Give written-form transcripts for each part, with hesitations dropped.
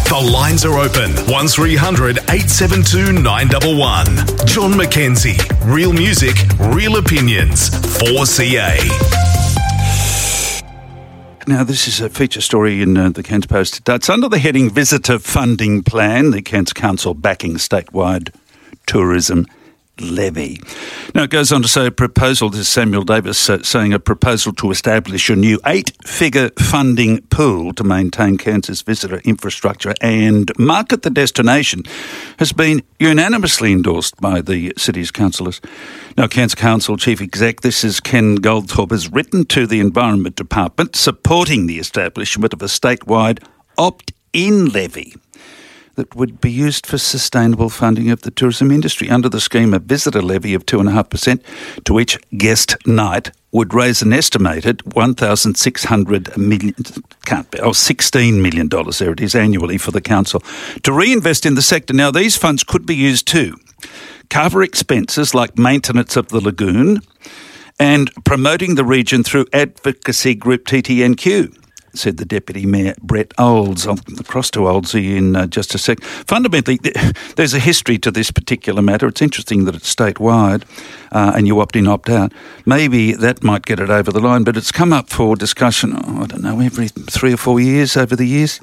The lines are open. 1300 872 911. John McKenzie. Real music, real opinions. 4CA. Now, this is a feature story in the Cairns Post today. It's under the heading Visitor Funding Plan, the Cairns Council backing statewide tourism levy. Now, it goes on to say a proposal, this is Samuel Davis saying a proposal to establish a new 8-figure funding pool to maintain Cairns' visitor infrastructure and market the destination has been unanimously endorsed by the city's councillors. Now, Cairns Council Chief Exec, this is Ken Goldthorpe, has written to the Environment Department supporting the establishment of a statewide opt-in levy that would be used for sustainable funding of the tourism industry. Under the scheme, a visitor levy of 2.5% to each guest night would raise an estimated $1,600 million, $16 million, there it is, annually for the council to reinvest in the sector. Now, these funds could be used to cover expenses like maintenance of the lagoon and promoting the region through advocacy group TTNQ, said the Deputy Mayor, Brett Olds. I'll cross to Oldsy in just a sec. Fundamentally, there's a history to this particular matter. It's interesting that it's statewide and you opt in, opt out. Maybe that might get it over the line, but it's come up for discussion, I don't know, every 3 or 4 years over the years,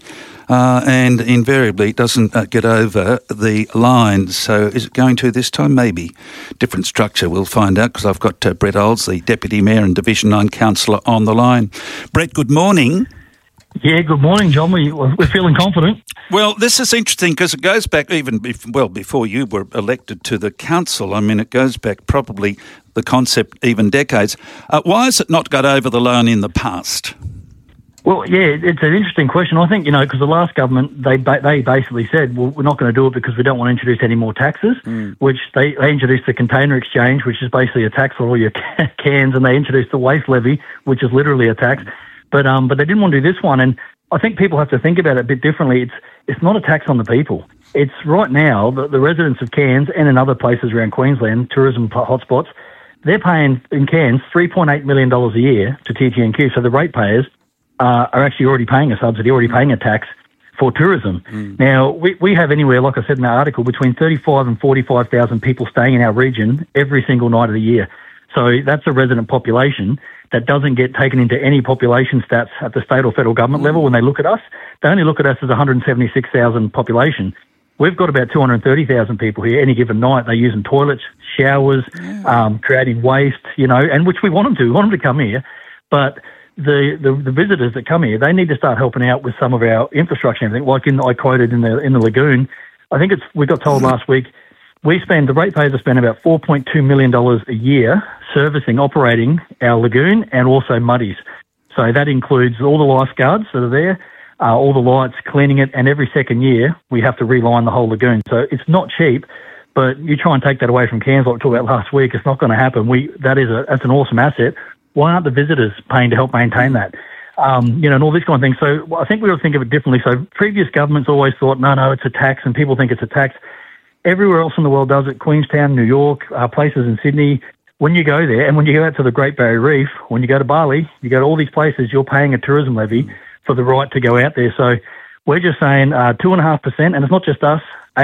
and invariably it doesn't get over the line. So is it going to this time? Maybe. Different structure, we'll find out, because I've got Brett Olds, the Deputy Mayor and Division 9 Councillor, on the line. Brett, good morning. Yeah, good morning, John. We're feeling confident. Well, this is interesting because it goes back even, before you were elected to the council. I mean, it goes back probably the concept even decades. Why has it not got over the line in the past? Well, yeah, it's an interesting question. I think, because the last government, they basically said, well, we're not going to do it because we don't want to introduce any more taxes, which they introduced the container exchange, which is basically a tax on all your cans, and they introduced the waste levy, which is literally a tax. But they didn't want to do this one, and I think people have to think about it a bit differently. It's not a tax on the people. It's right now the residents of Cairns and in other places around Queensland, tourism hotspots, they're paying in Cairns $3.8 million a year to TTNQ. So the ratepayers are actually already paying a subsidy, already paying a tax for tourism. Now, we have anywhere, like I said in our article, between 35 and 45,000 people staying in our region every single night of the year. So that's a resident population that doesn't get taken into any population stats at the state or federal government level when they look at us. They only look at us as 176,000 population. We've got about 230,000 people here any given night. They're using toilets, showers, creating waste, and which we want them to. We want them to come here. But the visitors that come here, they need to start helping out with some of our infrastructure and everything. Like I quoted in the lagoon, I think we got told last week, the ratepayers spend about $4.2 million a year servicing, operating our lagoon and also muddies. So that includes all the lifeguards that are there, all the lights, cleaning it, and every second year we have to reline the whole lagoon. So it's not cheap, but you try and take that away from Cairns like we talked about last week, it's not going to happen. That's an awesome asset. Why aren't the visitors paying to help maintain that? And all these kind of things. So I think we ought to think of it differently. So previous governments always thought, no, it's a tax, and people think it's a tax. Everywhere else in the world does it. Queenstown, New York, places in Sydney. When you go there, and when you go out to the Great Barrier Reef, when you go to Bali, you go to all these places, you're paying a tourism levy for the right to go out there. So we're just saying 2.5%, and it's not just us,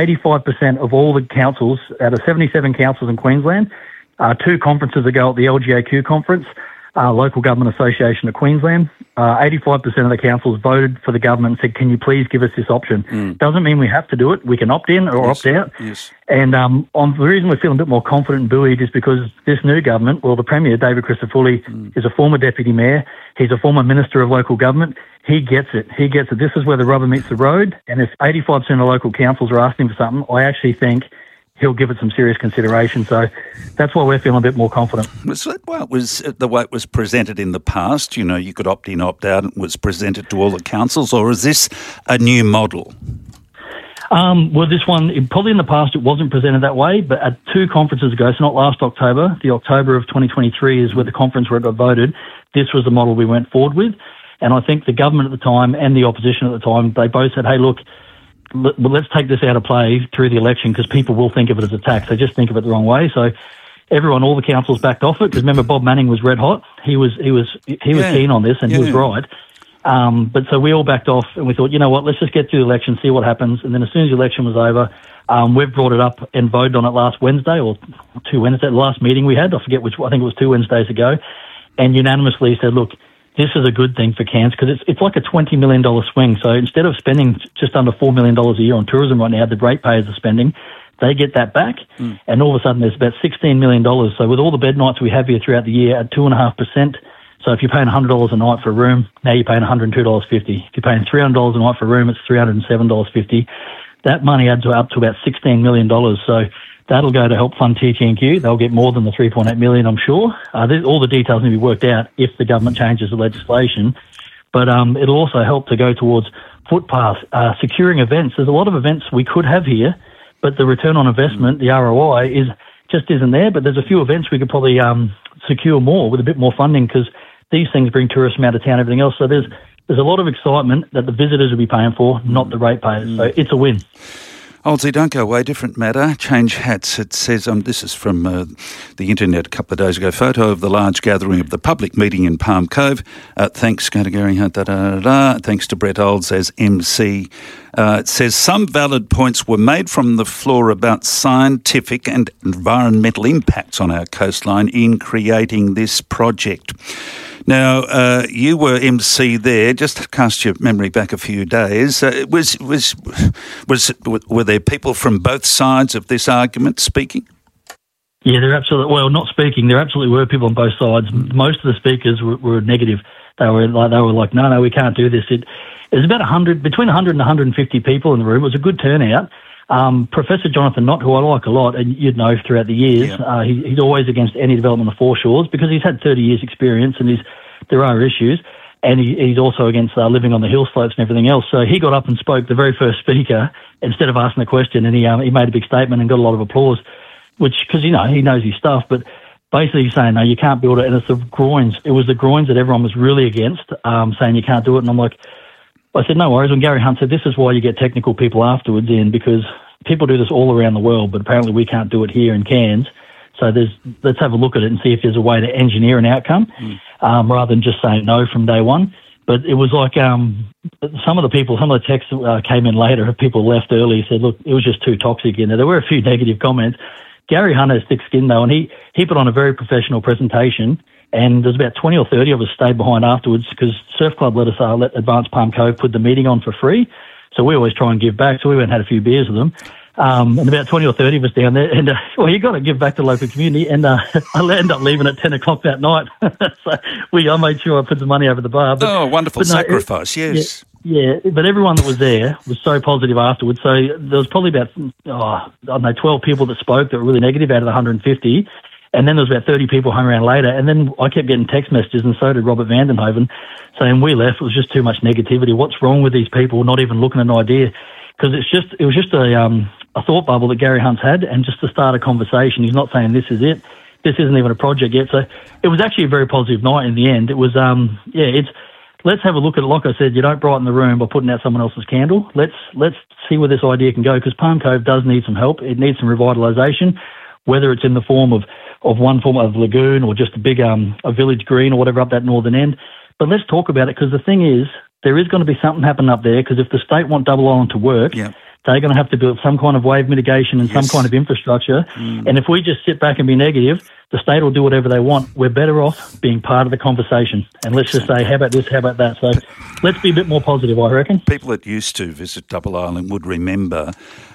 85% of all the councils, out of 77 councils in Queensland, 2 conferences ago at the LGAQ conference, Local Government Association of Queensland, 85% of the councils voted for the government and said, can you please give us this option? Doesn't mean we have to do it. We can opt in or opt out. Yes. And the reason we're feeling a bit more confident and buoyed is because this new government, the Premier, David Christofouli, is a former Deputy Mayor. He's a former Minister of Local Government. He gets it. This is where the rubber meets the road. And if 85% of local councils are asking for something, I actually think he'll give it some serious consideration. So that's why we're feeling a bit more confident. Was that the way it was presented in the past? You could opt in, opt out, and it was presented to all the councils, or is this a new model? This one, probably in the past it wasn't presented that way, but at 2 conferences ago, so not last October, the October of 2023 is where the conference where it got voted, this was the model we went forward with. And I think the government at the time and the opposition at the time, they both said, hey, look, let's take this out of play through the election because people will think of it as a tax. They just think of it the wrong way. So all the councils backed off it because remember Bob Manning was red hot. He was keen on this and he was right. But so we all backed off and we thought, you know what, let's just get through the election, see what happens. And then as soon as the election was over, we've brought it up and voted on it last Wednesday or 2 Wednesdays, the last meeting we had, I forget which, I think it was 2 Wednesdays ago, and unanimously said, look, this is a good thing for Cairns because it's like a $20 million swing. So instead of spending just under $4 million a year on tourism right now, the ratepayers are spending, they get that back. And all of a sudden there's about $16 million. So with all the bed nights we have here throughout the year at 2.5%, so if you're paying $100 a night for a room, now you're paying $102.50. If you're paying $300 a night for a room, it's $307.50. That money adds up to about $16 million. So that'll go to help fund TTNQ. They'll get more than the $3.8 million, I'm sure. All the details need to be worked out if the government changes the legislation. But it'll also help to go towards footpaths, securing events. There's a lot of events we could have here, but the return on investment, the ROI, just isn't there. But there's a few events we could probably secure more with a bit more funding because these things bring tourists from out of town, everything else. So there's a lot of excitement that the visitors will be paying for, not the ratepayers. So it's a win. Oldsey, don't go away. Different matter. Change hats. It says, this is from the internet a couple of days ago, photo of the large gathering of the public meeting in Palm Cove. Thanks, Gary Hunt, thanks to Brett Olds as MC. It says, some valid points were made from the floor about scientific and environmental impacts on our coastline in creating this project. Now, you were MC there. Just to cast your memory back a few days. Were there people from both sides of this argument speaking? Yeah, they're absolutely, well, not speaking. There absolutely were people on both sides. Most of the speakers were negative. They were like, no, we can't do this. It was about between 100 and 150 people in the room. It was a good turnout. Professor Jonathan Knott, who I like a lot, and you'd know throughout the years, he's always against any development on the foreshores because he's had 30 years' experience and there are issues. And he's also against living on the hill slopes and everything else. So he got up and spoke, the very first speaker, instead of asking the question, and he made a big statement and got a lot of applause, which, because, he knows his stuff, but basically he's saying, no, you can't build it, and it's the groins. It was the groins that everyone was really against, saying you can't do it, and I'm like, I said, no worries. When Gary Hunt said, this is why you get technical people afterwards in, because people do this all around the world, but apparently we can't do it here in Cairns. So let's have a look at it and see if there's a way to engineer an outcome rather than just saying no from day one. But it was like some of the texts came in later, people left early, said, look, it was just too toxic in there. There were a few negative comments. Gary Hunt has thick skin, though, and he put on a very professional presentation, and there's about 20 or 30 of us stayed behind afterwards because Surf Club let Advanced Palm Cove put the meeting on for free. So we always try and give back. So we went and had a few beers with them. And about 20 or 30 of us down there. And, you got to give back to the local community. And I ended up leaving at 10 o'clock that night. So I made sure I put the money over the bar. Wonderful sacrifice, yes. Yeah, but everyone that was there was so positive afterwards. So there was probably about, 12 people that spoke that were really negative out of the 150. And then there was about 30 people hung around later. And then I kept getting text messages, and so did Robert Vandenhoven, saying we left. It was just too much negativity. What's wrong with these people not even looking at an idea? Because it was just a thought bubble that Gary Hunt's had, and just to start a conversation. He's not saying this is it. This isn't even a project yet. So it was actually a very positive night in the end. It was, let's have a look at it. Like I said, you don't brighten the room by putting out someone else's candle. Let's see where this idea can go, because Palm Cove does need some help. It needs some revitalisation, whether it's in the form of one form of lagoon or just a big a village green or whatever up that northern end. But let's talk about it, because the thing is, there is going to be something happening up there, because if the state want Double Island to work, they're going to have to build some kind of wave mitigation and some kind of infrastructure. And if we just sit back and be negative, the state will do whatever they want. We're better off being part of the conversation. And let's just say, how about this, how about that? So let's be a bit more positive, I reckon. People that used to visit Double Island would remember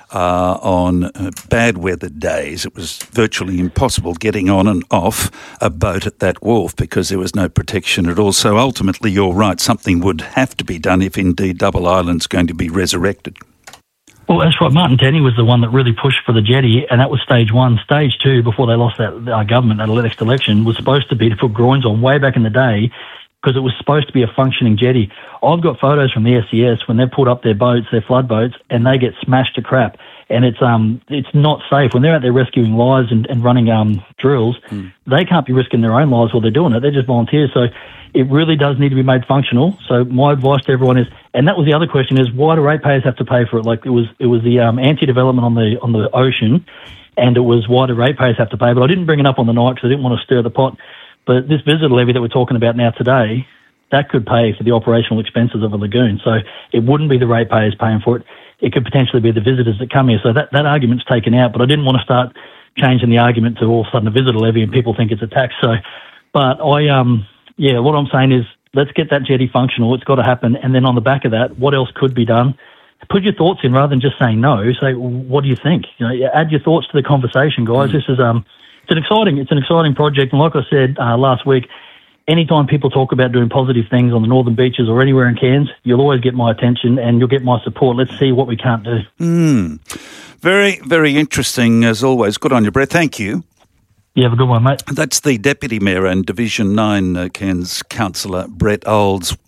on bad weather days, it was virtually impossible getting on and off a boat at that wharf because there was no protection at all. So ultimately, you're right, something would have to be done if indeed Double Island's going to be resurrected. Well, that's right. Martin Tenney was the one that really pushed for the jetty, and that was stage one. Stage two, before they lost that government, that next election, was supposed to be to put groins on way back in the day, because it was supposed to be a functioning jetty. I've got photos from the SCS when they've pulled up their boats, their flood boats, and they get smashed to crap. And it's not safe. When they're out there rescuing lives and running drills, they can't be risking their own lives while they're doing it. They're just volunteers. So it really does need to be made functional. So my advice to everyone is, and that was the other question, is why do ratepayers have to pay for it? Like it was the anti-development on the ocean, and it was why do ratepayers have to pay? But I didn't bring it up on the night because I didn't want to stir the pot. But this visitor levy that we're talking about now today, that could pay for the operational expenses of a lagoon. So it wouldn't be the ratepayers paying for it. It could potentially be the visitors that come here. So that argument's taken out, but I didn't want to start changing the argument to all of a sudden a visitor levy and people think it's a tax. So, but what I'm saying is let's get that jetty functional. It's got to happen. And then on the back of that, what else could be done? Put your thoughts in rather than just saying no. Say, what do you think? Add your thoughts to the conversation, guys. This is it's an exciting project. And like I said last week, anytime people talk about doing positive things on the northern beaches or anywhere in Cairns, you'll always get my attention and you'll get my support. Let's see what we can't do. Very, very interesting as always. Good on you, Brett. Thank you. You have a good one, mate. That's the Deputy Mayor and Division 9 Cairns Councillor Brett Olds.